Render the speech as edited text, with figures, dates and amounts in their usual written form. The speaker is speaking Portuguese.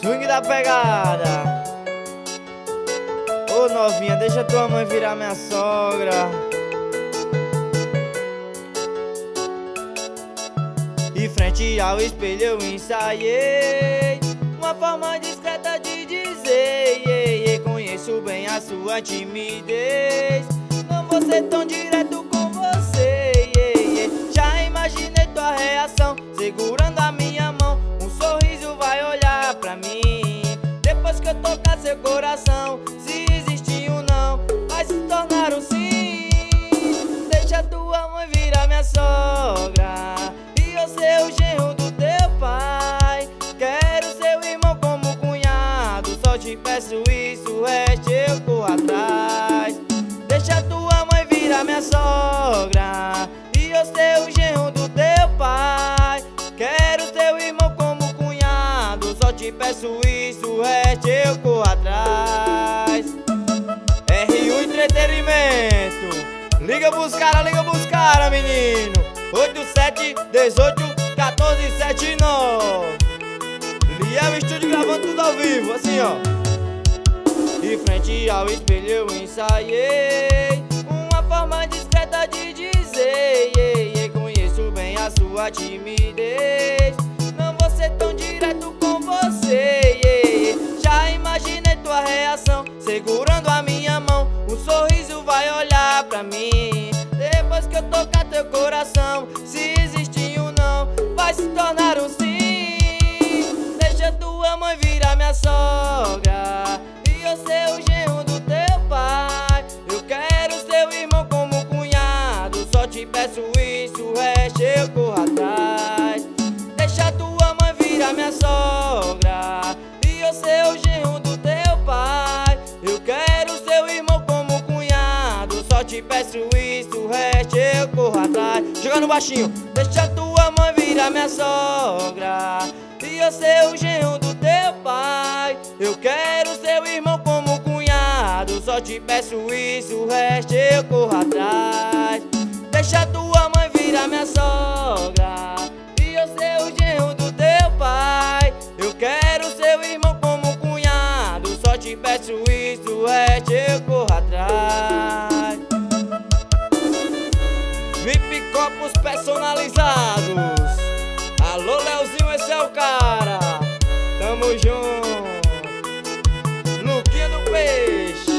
Swing da pegada. Ô novinha, deixa tua mãe virar minha sogra. De frente ao espelho eu ensaiei uma forma discreta de dizer: conheço bem a sua timidez, não vou ser tão direto com você. Já imaginei tua reação, segurando a minha mão, um sorriso vai olhar pra mim. Depois que eu tocar seu coração, se existir um não, vai se tornar um sim. Deixa tua mãe virar minha sogra e eu ser o genro do teu pai. Quero seu irmão como cunhado, só te peço isso, o resto eu corro atrás. Deixa tua mãe virar minha sogra e eu ser o genro do teu pai. Quero seu irmão como cunhado, só te peço isso, o resto eu corro atrás. R1 Entretenimento, liga pros cara, menino. 87 18 14 79. Liel Estúdio gravando tudo ao vivo, assim ó. De frente ao espelho eu ensaiei uma forma discreta de dizer: conheço bem a sua timidez, não vou ser tão direto com você. Já imaginei tua reação, segurando a minha mão, um sorriso vai olhar pra mim. Depois que eu tocar teu coração, se existir um não, vai se tornar um sim. Deixa tua mãe virar minha sogra e eu ser o genro do teu pai. Eu quero seu irmão como cunhado, só te peço isso, o resto eu corro atrás. Deixa tua mãe virar minha sogra e eu ser o genro do teu pai. Eu quero seu irmão como cunhado, só te peço isso, o resto eu corro atrás. Jogando baixinho. Deixa tua mãe virar minha sogra e eu ser o genro do teu pai. Eu quero seu irmão como cunhado, só te peço isso, o resto eu corro atrás. Deixa tua mãe virar minha sogra e eu ser o genro do teu pai. Eu quero seu irmão como cunhado, só te peço isso, o resto eu corro atrás. VIP copos personalizados. Alô Leozinho, esse é o cara. Tamo junto. Luquinha do Peixe.